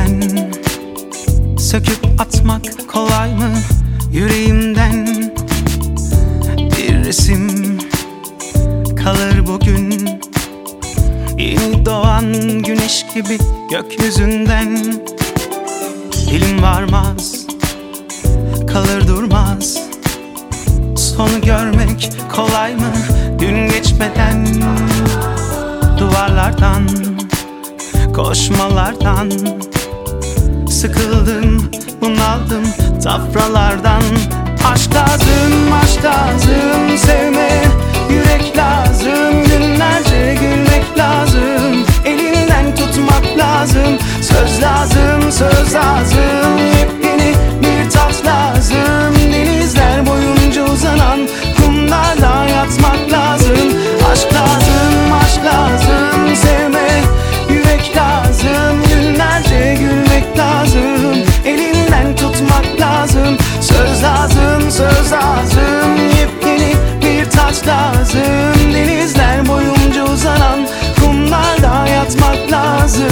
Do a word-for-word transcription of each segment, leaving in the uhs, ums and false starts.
senden. Söküp atmak kolay mı yüreğimden? Bir resim kalır bugün, yeni doğan güneş gibi gökyüzünden. Dilim varmaz, kalır durmaz. Sonu görmek kolay mı gün geçmeden? Duvarlardan, koşmalardan sıkıldım, bunaldım tafralardan. Aşk lazım, aşk lazım, sevme yürek lazım. Günlerce gülmek lazım, elinden tutmak lazım. Söz lazım, söz lazım, yepyeni bir tat lazım. Denizler boyunca uzanan kumlarla yatmak lazım. Aşk lazım, aşk lazım, sevme yürek lazım. Günlerce gülmek lazım, elinden tutmak lazım. Söz lazım, söz lazım, yepyeni bir tat lazım. Denizler boyunca uzanan kumlarla yatmak lazım.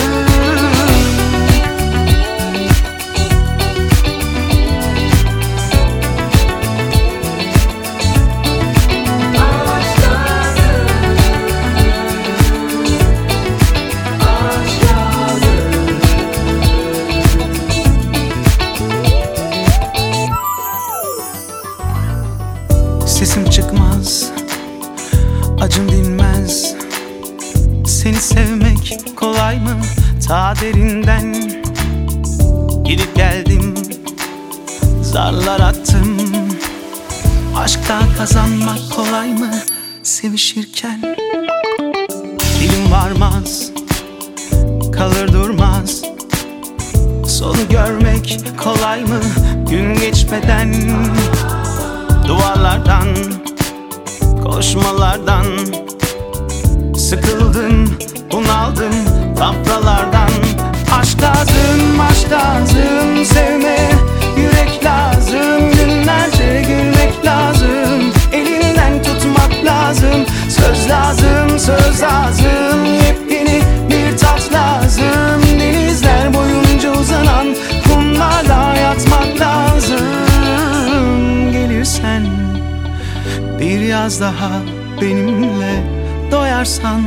Sesim çıkmaz, acım dinmez. Seni sevmek kolay mı ta derinden? Gidip geldim, zarlar attım. Aşkta kazanmak kolay mı sevişirken? Dilim varmaz, kalır durmaz. Sonu görmek kolay mı gün geçmeden? Duvarlardan, koşmalardan sıkıldım, bunaldım tafralardan. Aşk lazım, aşk lazım, sevme yürek lazım. Günlerce gülmek lazım, elinden tutmak lazım. Söz lazım, söz lazım, yepyeni bir tat lazım. Denizler boyunca uzanan kumlarla yatmak lazım. Gelirsen bir yaz daha benimle, doyarsan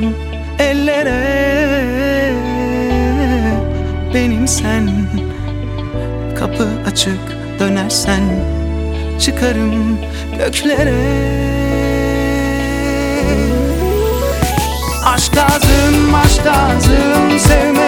ellere. Benimsen, kapı açık dönersen çıkarım göklere. Aşk lazım, aşk lazım, sevme